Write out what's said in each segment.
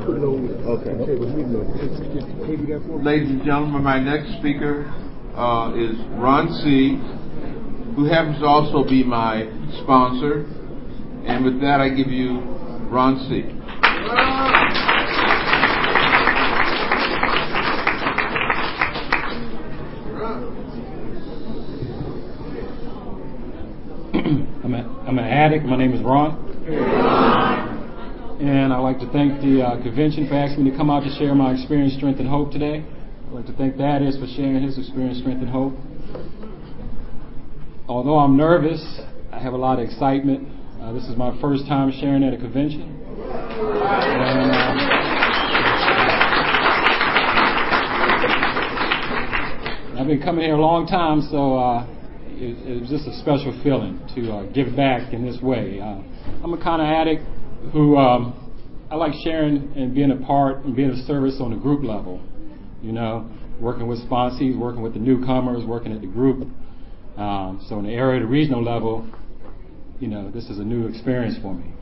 Okay. Ladies and gentlemen, my next speaker is Ron C., who happens to also be my sponsor. And with that, I give you Ron C. I'm an addict. My name is Ron. And I'd like to thank the convention for asking me to come out to share my experience, strength, and hope today. I'd like to thank Thaddeus for sharing his experience, strength, and hope. Although I'm nervous, I have a lot of excitement. This is my first time sharing at a convention. And, I've been coming here a long time, so it was just a special feeling to give back in this way. I'm a kind of addict who I like sharing and being a part and being of service on the group level. You know, working with sponsees, working with the newcomers, working at the group. So in the area, the regional level, you know, this is a new experience for me.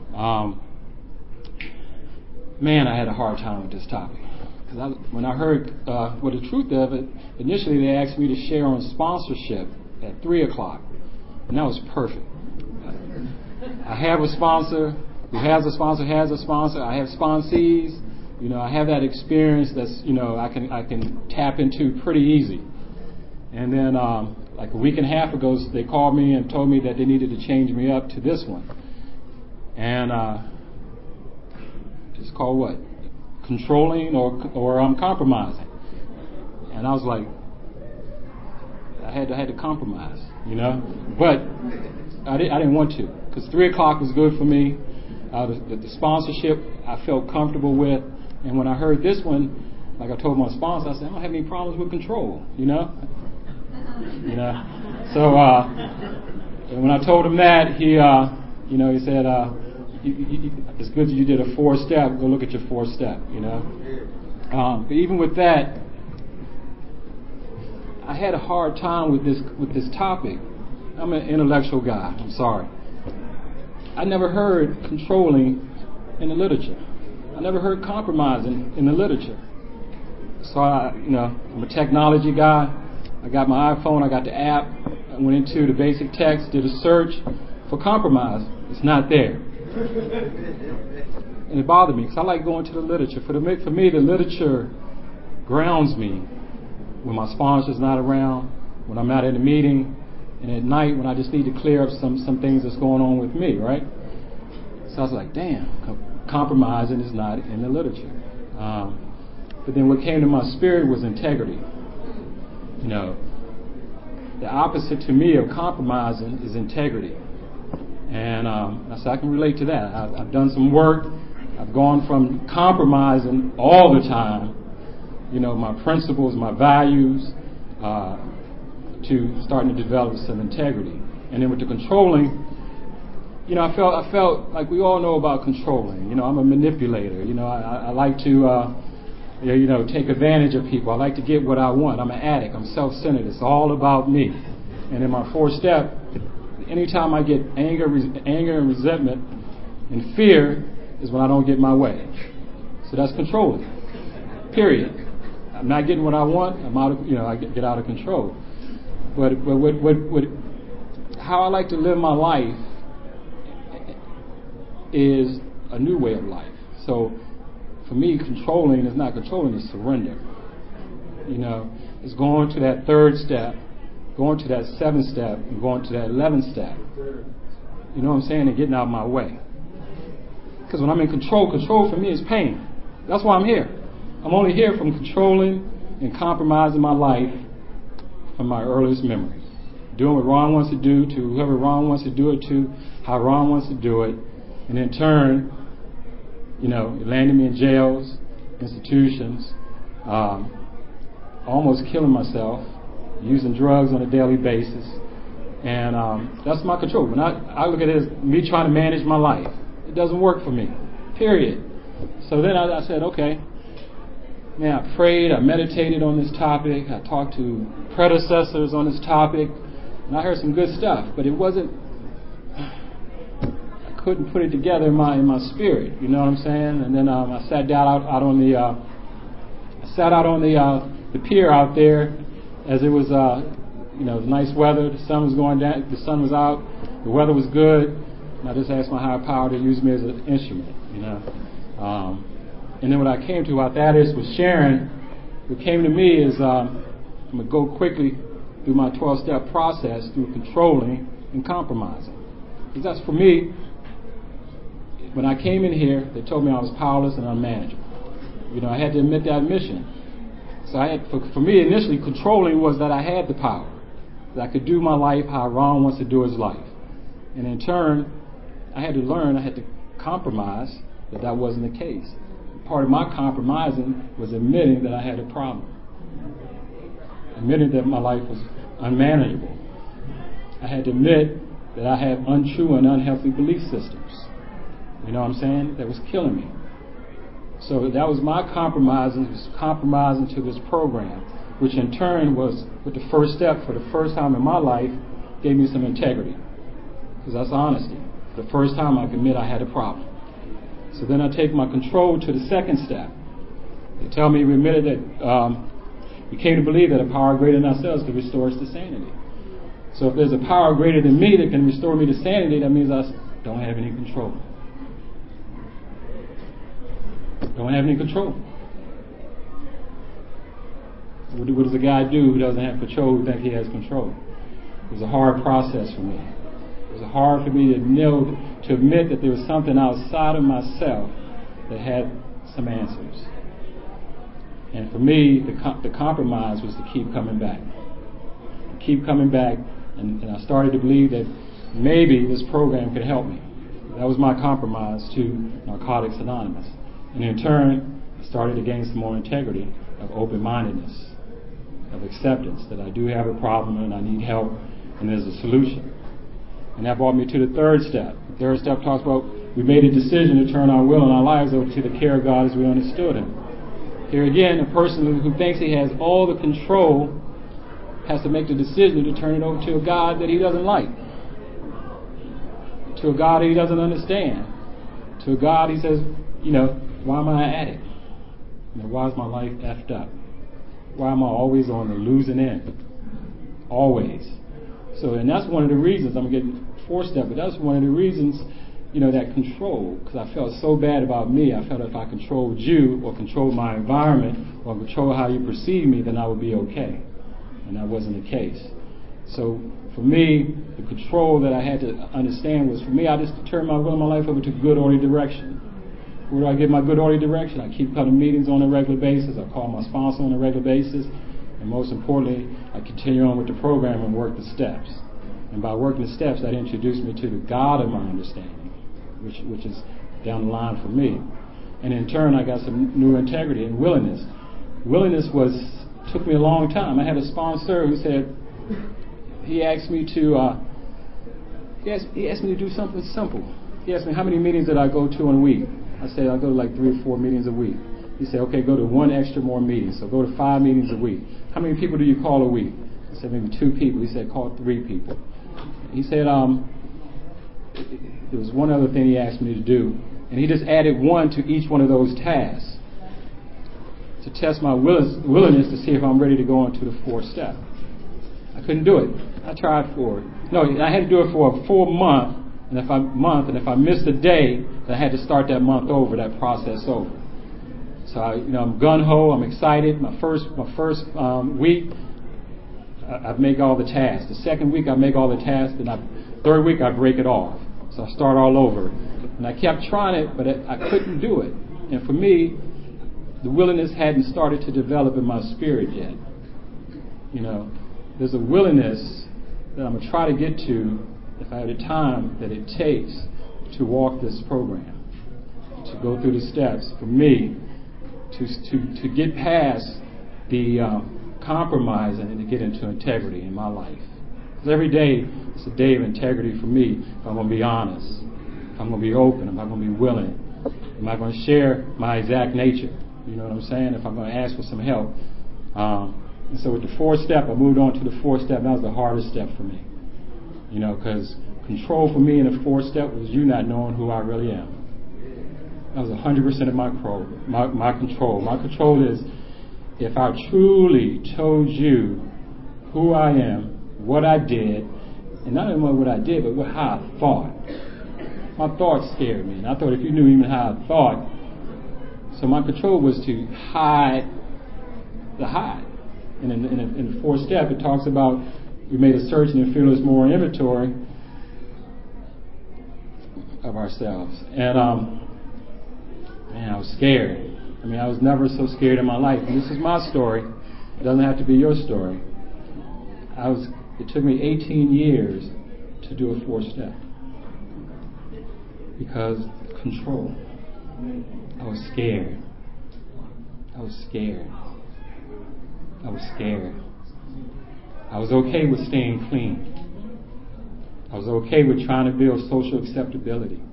Man, I had a hard time with this topic. Because when I heard, the truth of it, initially they asked me to share on sponsorship at 3 o'clock. And that was perfect. I have a sponsor who has a sponsor, I have sponsees. You know, I have that experience that's, you know, I can tap into pretty easy. And then, like a week and a half ago, they called me and told me that they needed to change me up to this one. And it's called what? Controlling or compromising. And I was like, I had to compromise, you know. But I didn't want to, because 3 o'clock was good for me. The sponsorship I felt comfortable with. And when I heard this one, like I told my sponsor, I said, I don't have any problems with control, you know. So and when I told him that, he said, it's good that you did a 4-step. Go look at your 4-step, you know. But even with that, I had a hard time with this topic. I'm an intellectual guy. I'm sorry. I never heard controlling in the literature. I never heard compromising in the literature. So I'm a technology guy. I got my iPhone, I got the app, I went into the basic text, did a search for compromise. It's not there. And it bothered me because I like going to the literature. For me, the literature grounds me when my sponsor's not around, when I'm not at a meeting, and at night when I just need to clear up some things that's going on with me, right? So I was like, damn, compromising is not in the literature. But then what came to my spirit was integrity. You know, the opposite to me of compromising is integrity. And I said, I can relate to that. I've done some work. I've gone from compromising all the time, you know, my principles, my values, to starting to develop some integrity. And then with the controlling, you know, I felt like we all know about controlling. You know, I'm a manipulator. You know, I like to take advantage of people. I like to get what I want. I'm an addict. I'm self-centered. It's all about me. And in my 4-step, anytime I get anger and resentment and fear is when I don't get my way. So that's controlling. Period. I'm not getting what I want. I'm out of, I get out of control. But how I like to live my life is a new way of life. So for me, controlling is not controlling, it's surrender. You know, it's going to that 3rd step, going to that 7th step, and going to that 11th step. You know what I'm saying? And getting out of my way. Because when I'm in control for me is pain. That's why I'm here. I'm only here from controlling and compromising my life from my earliest memories. Doing what Ron wants to do to whoever Ron wants to do it to, how Ron wants to do it. And in turn, it landed me in jails, institutions, almost killing myself, using drugs on a daily basis. And that's my control. When I look at it as me trying to manage my life. It doesn't work for me, period. So then I said, okay. Man, I prayed, I meditated on this topic, I talked to predecessors on this topic, and I heard some good stuff, but it wasn't, I couldn't put it together in my spirit. You know what I'm saying? And then I sat down out on the the pier out there as it was it was nice weather. The sun was going down. The sun was out. The weather was good. And I just asked my higher power to use me as an instrument. And then what I came to about that is with sharing. What came to me is I'm going to go quickly through my 12-step process through controlling and compromising. Because that's for me. When I came in here, they told me I was powerless and unmanageable. I had to admit that mission. So I had, for me, initially, controlling was that I had the power, that I could do my life how Ron wants to do his life. And in turn, I had to learn, I had to compromise that wasn't the case. Part of my compromising was admitting that I had a problem, admitting that my life was unmanageable. I had to admit that I had untrue and unhealthy belief systems. You know what I'm saying? That was killing me. So that was my compromising, to this program, which in turn was, with the first step, for the first time in my life, gave me some integrity. Because that's honesty. For the first time I could admit I had a problem. So then I take my control to the second step. They tell me we admitted that we came to believe that a power greater than ourselves could restore us to sanity. So if there's a power greater than me that can restore me to sanity, that means I don't have any control. Don't have any control. What does a guy do who doesn't have control, who thinks he has control? It was a hard process for me. It was hard for me to admit that there was something outside of myself that had some answers. And for me, the compromise was to keep coming back. Keep coming back, and I started to believe that maybe this program could help me. That was my compromise to Narcotics Anonymous. And in turn, I started to gain some more integrity of open-mindedness, of acceptance that I do have a problem and I need help and there's a solution. And that brought me to the third step. The third step talks about we made a decision to turn our will and our lives over to the care of God as we understood Him. Here again, a person who thinks he has all the control has to make the decision to turn it over to a God that he doesn't like, to a God that he doesn't understand, to a God he says, why am I an addict? Why is my life effed up? Why am I always on the losing end? Always. So, and that's one of the reasons, I'm getting fourth step, but that's one of the reasons, that control, because I felt so bad about me. I felt if I controlled you or controlled my environment or controlled how you perceive me, then I would be okay. And that wasn't the case. So for me, the control that I had to understand was, for me, I just turned my will and my life over to good orderly direction. Where do I get my good orderly direction? I keep cutting meetings on a regular basis. I call my sponsor on a regular basis. And most importantly, I continue on with the program and work the steps. And by working the steps, that introduced me to the God of my understanding, which is down the line for me. And in turn, I got some new integrity and willingness. Willingness took me a long time. I had a sponsor who said, he asked me to do something simple. He asked me, how many meetings did I go to in a week? I said, I go to like 3 or 4 meetings a week. He said, okay, go to 1 extra more meeting. So go to 5 meetings a week. How many people do you call a week? I said, maybe 2 people. He said, call 3 people. He said, there was one other thing he asked me to do, and he just added 1 to each one of those tasks to test my willingness to see if I'm ready to go on to the 4th step. I couldn't do it. I tried for it. No, I had to do it for a full month, and if I missed a day, then I had to start that month over, that process over. So I'm gung-ho, I'm excited. My first week, I make all the tasks. The second week, I make all the tasks, and third week, I break it off. So I start all over. And I kept trying it, but I couldn't do it. And for me, the willingness hadn't started to develop in my spirit yet. There's a willingness that I'm going to try to get to if I have the time that it takes to walk this program, to go through the steps for me, to get past the compromising and to get into integrity in my life. Because every day, it's a day of integrity for me if I'm going to be honest, if I'm going to be open, if I'm going to be willing, am I going to share my exact nature? You know what I'm saying? If I'm going to ask for some help. And so with the 4th step, I moved on to the 4th step. That was the hardest step for me. Because control for me in a 4-step was you not knowing who I really am. That was 100% of my control. My control. My control is if I truly told you who I am, what I did, and not only what I did, but how I thought. My thoughts scared me, and I thought if you knew even how I thought, so my control was to hide the hide. And in the 4-step, it talks about we made a search and a fearless moral inventory of ourselves. And man, I was scared. I mean, I was never so scared in my life. And this is my story. It doesn't have to be your story. It took me 18 years to do a 4-step because control. I was scared. I was scared. I was scared. I was okay with staying clean. I was okay with trying to build social acceptability.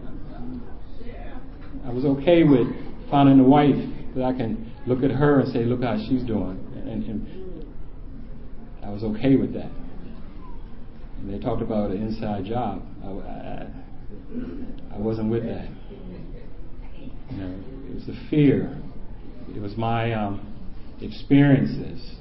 I was okay with finding a wife that I can look at her and say, look how she's doing. And I was okay with that. And they talked about an inside job. I wasn't with that. You know, it was the fear. It was my experiences.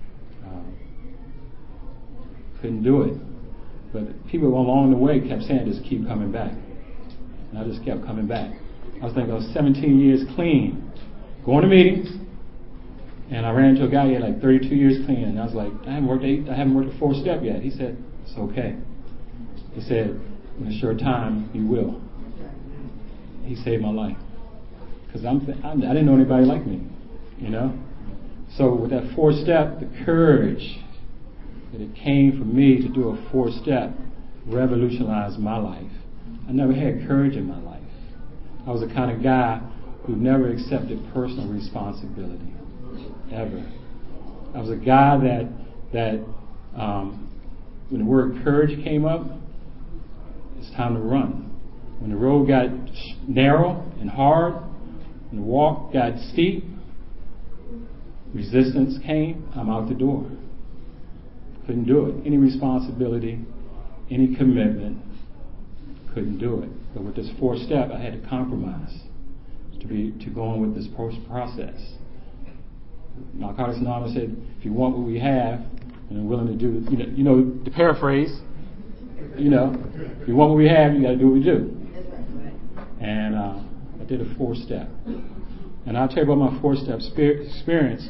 Couldn't do it. But people along the way kept saying, just keep coming back. And I just kept coming back. I was thinking I was 17 years clean, going to meetings, and I ran into a guy who had like 32 years clean, and I was like, I haven't worked a 4-step yet. He said, it's okay. He said, in a short time, you will. He saved my life. Because I didn't know anybody like me, you know? So with that 4-step, the courage that it came for me to do a 4-step revolutionized my life. I never had courage in my life. I was the kind of guy who never accepted personal responsibility, ever. I was a guy that when the word courage came up, it's time to run. When the road got narrow and hard, when the walk got steep, resistance came, I'm out the door. Couldn't do it. Any responsibility, any commitment, couldn't do it. But with this 4-step, I had to compromise to go on with this process. Narcotics Anonymous said, if you want what we have and are willing to do, you know, to paraphrase, you know, if you want what we have, you got to do what we do. And I did a 4-step. And I'll tell you about my 4-step experience.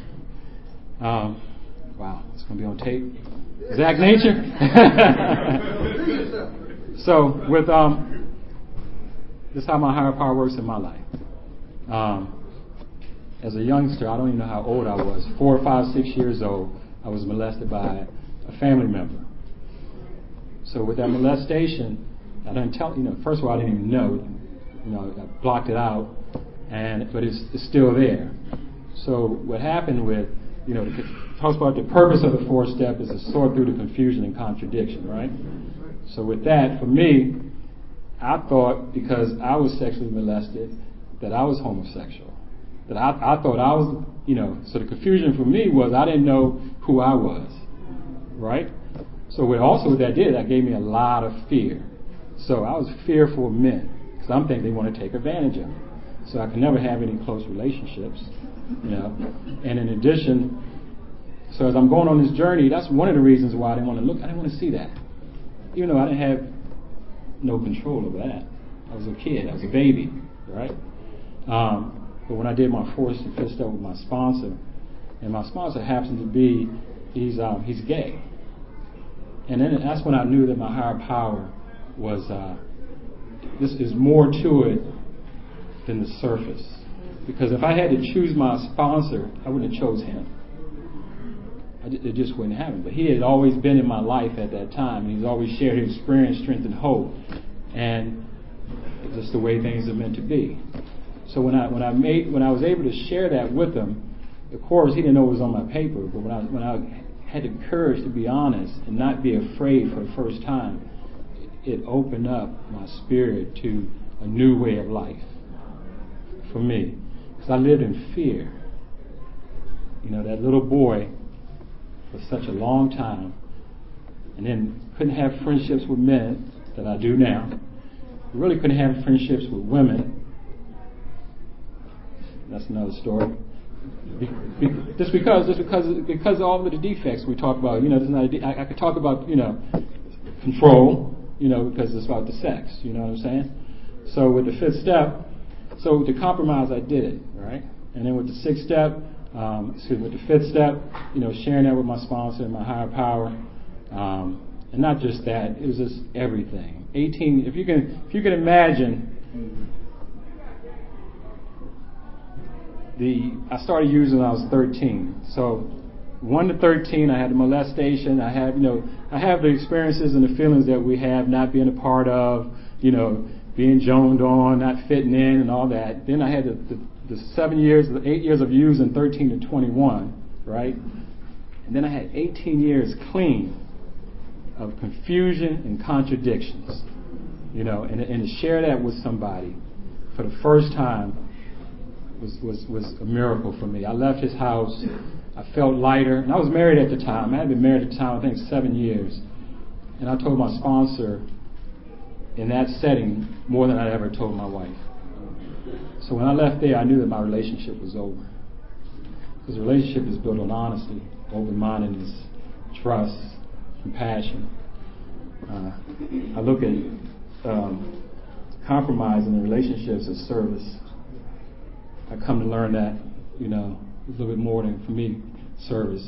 Wow, it's going to be on tape. Zach Nature. So with this is how my higher power works in my life. As a youngster, I don't even know how old I was, 4, 5, 6 years old, I was molested by a family member. So with that molestation, I didn't tell, first of all, I didn't even know. I blocked it out, but it's still there. So what happened with, it talks about the purpose of the 4-step is to sort through the confusion and contradiction, right? So with that, for me, I thought because I was sexually molested that I was homosexual. That I thought I was, so the confusion for me was I didn't know who I was, right? So what that did, that gave me a lot of fear. So I was fearful of men because I'm thinking they want to take advantage of me. So I could never have any close relationships, And in addition, so as I'm going on this journey, that's one of the reasons why I didn't want to look. I didn't want to see that. Even though I didn't have no control over that. I was a kid. I was a baby, right? But when I did my 4th and 5th step with my sponsor, and my sponsor happens to be, he's gay. And then that's when I knew that my higher power was, this is more to it than the surface. Because if I had to choose my sponsor, I wouldn't have chose him. It just wouldn't happen. But he had always been in my life at that time. And he's always shared his experience, strength, and hope. And it's just the way things are meant to be. So when I was able to share that with him, of course he didn't know it was on my paper. But when I had the courage to be honest and not be afraid for the first time, it opened up my spirit to a new way of life for me. Because I lived in fear. That little boy for such a long time, and then couldn't have friendships with men that I do now. I really couldn't have friendships with women. That's another story. Just because of all of the defects we talk about. I could talk about, control, because it's about the sex. You know what I'm saying? So with the fifth step, so with the compromise, I did it, right? And then with the sixth step, with the fifth step, sharing that with my sponsor and my higher power, and not just that, it was just everything. 18. If you can imagine, I started using when I was 13. So 1 to 13, I had the molestation. I have the experiences and the feelings that we have not being a part of, being joned on, not fitting in, and all that. Then I had the 8 years of using, 13 to 21, right? And then I had 18 years clean of confusion and contradictions, and to share that with somebody for the first time was a miracle for me. I left his house. I felt lighter. And I was married at the time. I had been married at the time, I think, 7 years. And I told my sponsor in that setting more than I ever told my wife. So when I left there, I knew that my relationship was over. Because a relationship is built on honesty, open-mindedness, trust, compassion. I look at compromise in the relationships as service. I come to learn that, a little bit more than, for me, service.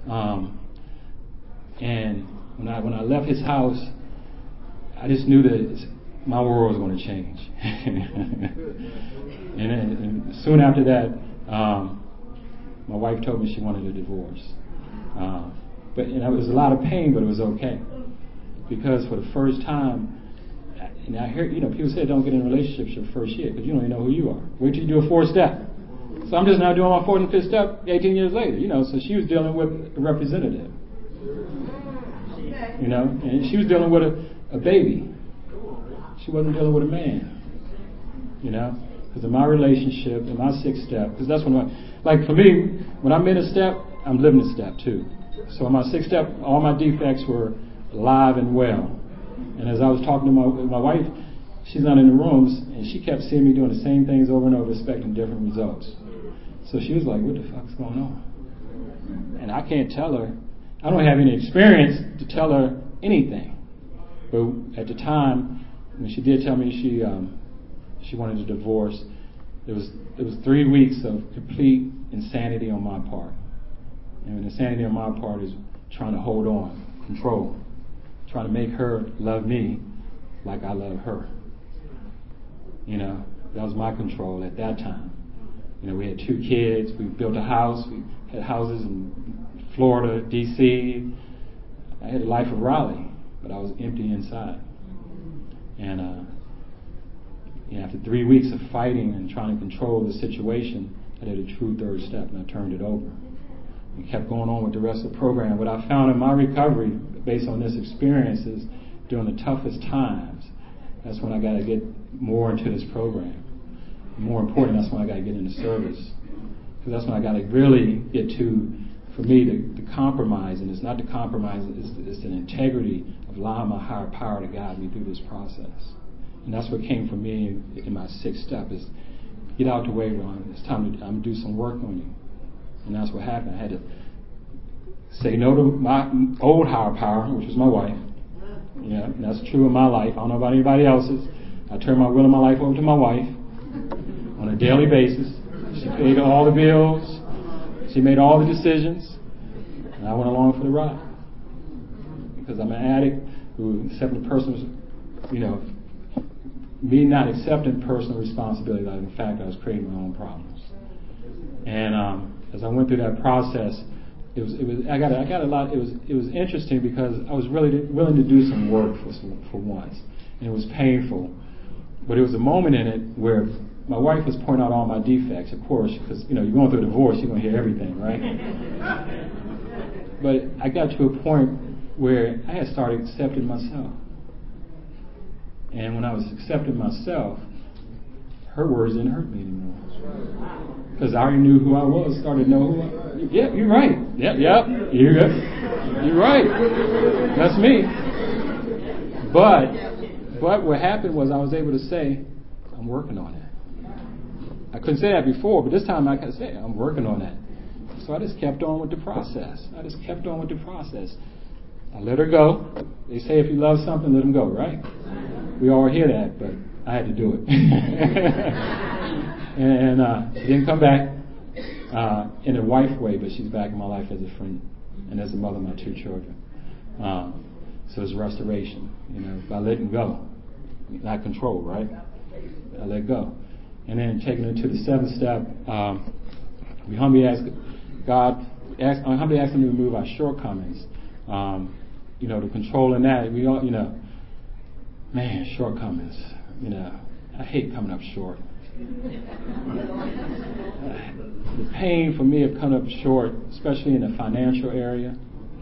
And when I left his house, I just knew that my world was going to change. and soon after that, my wife told me she wanted a divorce. But it was a lot of pain, but it was okay. Because for the first time, and I hear, people say don't get in relationships your first year because you don't even know who you are. Wait till you do a fourth step. So I'm just now doing my fourth and fifth step 18 years later, so she was dealing with a representative. And she was dealing with a baby. She wasn't dealing with a man. Because in my relationship, in my sixth step, because that's when for me, when I'm in a step, I'm living a step too. So in my sixth step, all my defects were alive and well. And as I was talking to my wife, she's not in the rooms, and she kept seeing me doing the same things over and over, expecting different results. So she was like, what the fuck's going on? And I can't tell her. I don't have any experience to tell her anything. But at the time, when she did tell me she wanted a divorce, it was 3 weeks of complete insanity on my part. And insanity on my part is trying to hold on, control. Trying to make her love me like I love her. That was my control at that time. We had 2 kids. We built a house. We had houses in Florida, D.C. I had a life of Raleigh, but I was empty inside. And after 3 weeks of fighting and trying to control the situation, I did a true third step, and I turned it over. We kept going on with the rest of the program. What I found in my recovery, based on this experience, is during the toughest times, that's when I got to get more into this program. More important, that's when I got to get into service. Because that's when I got to really get to, for me, the compromise. And it's not the compromise, it's the integrity of allowing my higher power to guide me through this process. And that's what came from me in my sixth step, is get out the way, Ron. It's time I'm going to do some work on you. And that's what happened. I had to say no to my old higher power, which was my wife. And that's true in my life. I don't know about anybody else's. I turned my will and my life over to my wife on a daily basis. She paid all the bills. She made all the decisions. And I went along for the ride. Because I'm an addict who accepted personal, me not accepting personal responsibility. That in fact, I was creating my own problems. And as I went through that process, it was interesting because I was really willing to do some work for once, and it was painful, but it was a moment in it where my wife was pointing out all my defects, of course, because you're going through a divorce, you're going to hear everything, right? But I got to a point where I had started accepting myself, and when I was accepting myself, her words didn't hurt me anymore. Because I already knew who I was, started to know who I was. Yeah, you're right. Yep. You're right. That's me. But But what happened was I was able to say, I'm working on it. I couldn't say that before, but this time I could say, I'm working on that. So I just kept on with the process. I let her go. They say if you love something, let them go, right? We all hear that, but I had to do it. and she didn't come back in a wife way, but she's back in my life as a friend and as a mother of my 2 children. So it's restoration, by letting go, not control, right? I let go. And then taking it to the 7th step, we humbly ask God, humbly ask Him to remove our shortcomings. The control in that, we all, shortcomings. I hate coming up short. The pain for me of coming up short, especially in the financial area,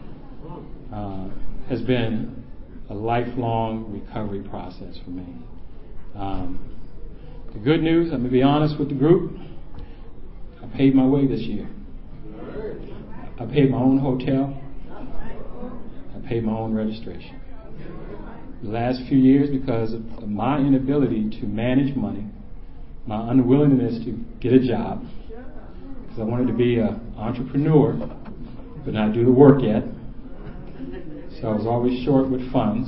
has been a lifelong recovery process for me. The good news, I'm going to be honest with the group, I paid my way this year. I paid my own hotel. I paid my own registration. The last few years, because of my inability to manage money, my unwillingness to get a job, because I wanted to be an entrepreneur, but not do the work yet. So I was always short with funds.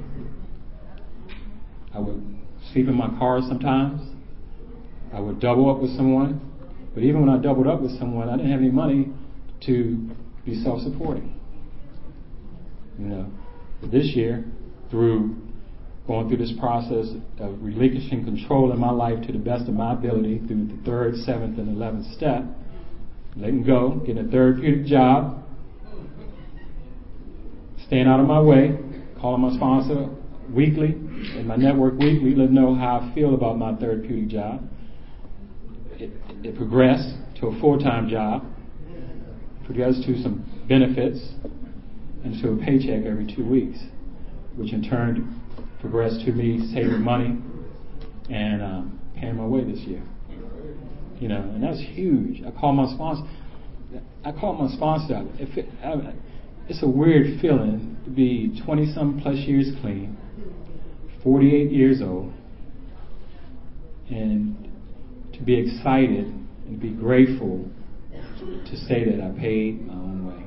I would sleep in my car sometimes. I would double up with someone. But even when I doubled up with someone, I didn't have any money to be self-supporting. But this year, through going through this process of relinquishing control in my life to the best of my ability through the 3rd, 7th, and 11th step, letting go, getting a therapeutic job, staying out of my way, calling my sponsor weekly, in my network weekly, let them know how I feel about my therapeutic job. It progressed to a full-time job, progressed to some benefits, and to a paycheck every 2 weeks, which in turn progressed to me saving money and paying my way this year. And that's huge. I called my sponsor. It's a weird feeling to be 20-some plus years clean, 48 years old, and to be excited and be grateful to say that I paid my own way.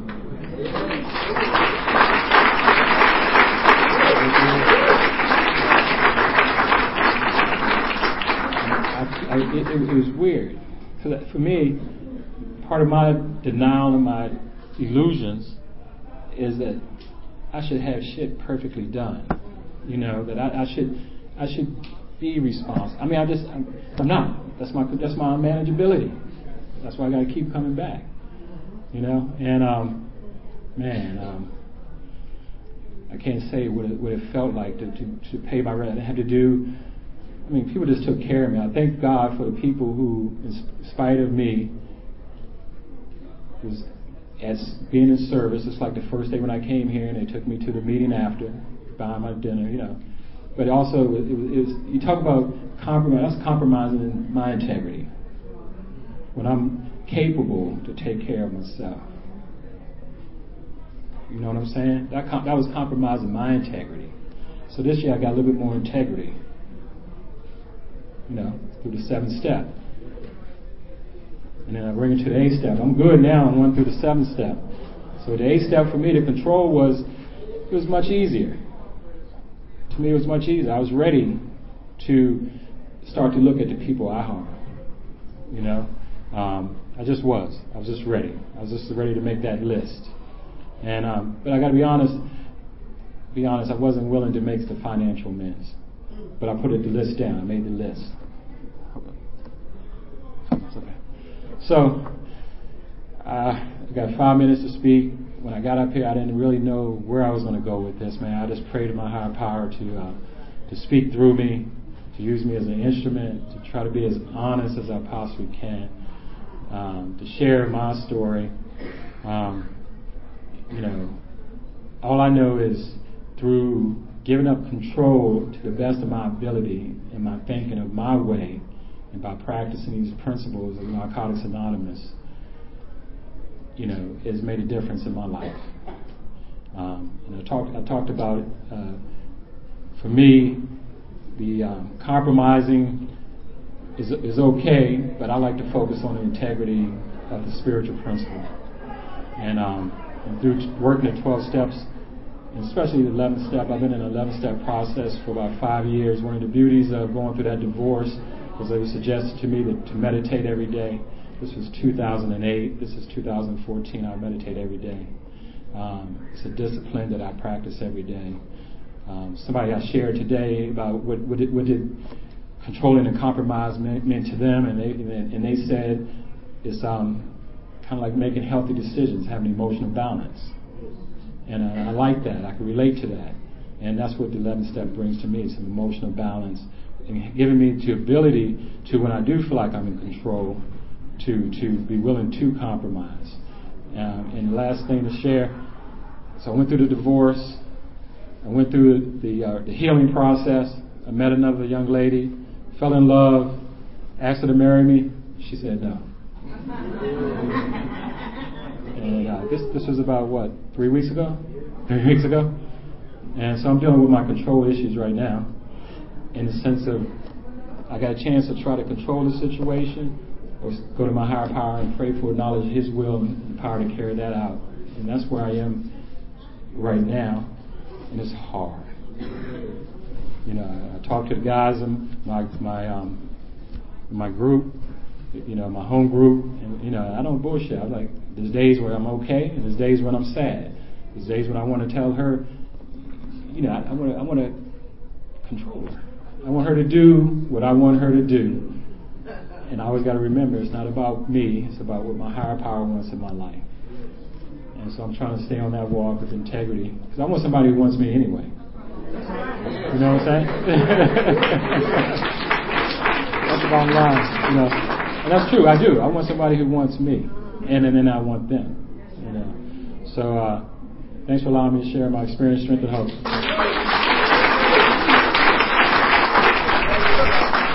It was weird. Because for me, part of my denial and my illusions is that I should have shit perfectly done. That I should be responsible. I mean, I'm not. That's my unmanageability. That's why I got to keep coming back. And I can't say what it felt like to pay my rent. I had to do. I mean, people just took care of me. I thank God for the people who, in spite of me, was as being in service. It's like the first day when I came here, and they took me to the meeting after, buying my dinner, But also, it was you talk about compromise. That's compromising my integrity. When I'm capable to take care of myself. You know what I'm saying? That was compromising my integrity. So this year I got a little bit more integrity. Through the 7th step. And then I bring it to the 8th step. I'm good now. I'm going through the 7th step. So the 8th step for me, the control was much easier. To me, it was much easier. I was ready to start to look at the people I harm. I just was. I was just ready. I was just ready to make that list. And but I got to be honest. I wasn't willing to make the financial amends. But I put the list down. I made the list. Okay. So I got 5 minutes to speak. When I got up here, I didn't really know where I was going to go with this, man. I just prayed to my higher power to speak through me, to use me as an instrument, to try to be as honest as I possibly can, to share my story. All I know is through giving up control to the best of my ability and my thinking of my way, and by practicing these principles of Narcotics Anonymous, has made a difference in my life. And I talked about it for me, the compromising is okay, but I like to focus on the integrity of the spiritual principle. And through working the 12 steps, and especially the 11th step, I've been in an 11-step process for about 5 years. One of the beauties of going through that divorce was it was suggested to me to meditate every day. This was 2008. This is 2014. I meditate every day. It's a discipline that I practice every day. Somebody I shared today about what did controlling and compromise meant to them, and they said it's kind of like making healthy decisions, having emotional balance. And I like that. I can relate to that. And that's what the 11th step brings to me, some emotional balance, and giving me the ability to, when I do feel like I'm in control, to be willing to compromise. And the last thing to share, so I went through the divorce. I went through the healing process. I met another young lady, fell in love, asked her to marry me. She said no. And this was about, 3 weeks ago? 3 weeks ago? And so I'm dealing with my control issues right now, in the sense of I got a chance to try to control the situation or go to my higher power and pray for knowledge of His will and power to carry that out. And that's where I am right now, and it's hard. I talk to the guys in my group, my home group, and I don't bullshit. I'm like, there's days where I'm okay, and there's days when I'm sad. There's days when I want to tell her, I want to control her. I want her to do what I want her to do. And I always got to remember, it's not about me. It's about what my higher power wants in my life. And so I'm trying to stay on that walk with integrity, because I want somebody who wants me anyway. You know what I'm saying? That's the bottom line. And that's true. I do. I want somebody who wants me, and then I want them. So thanks for allowing me to share my experience, strength, and hope.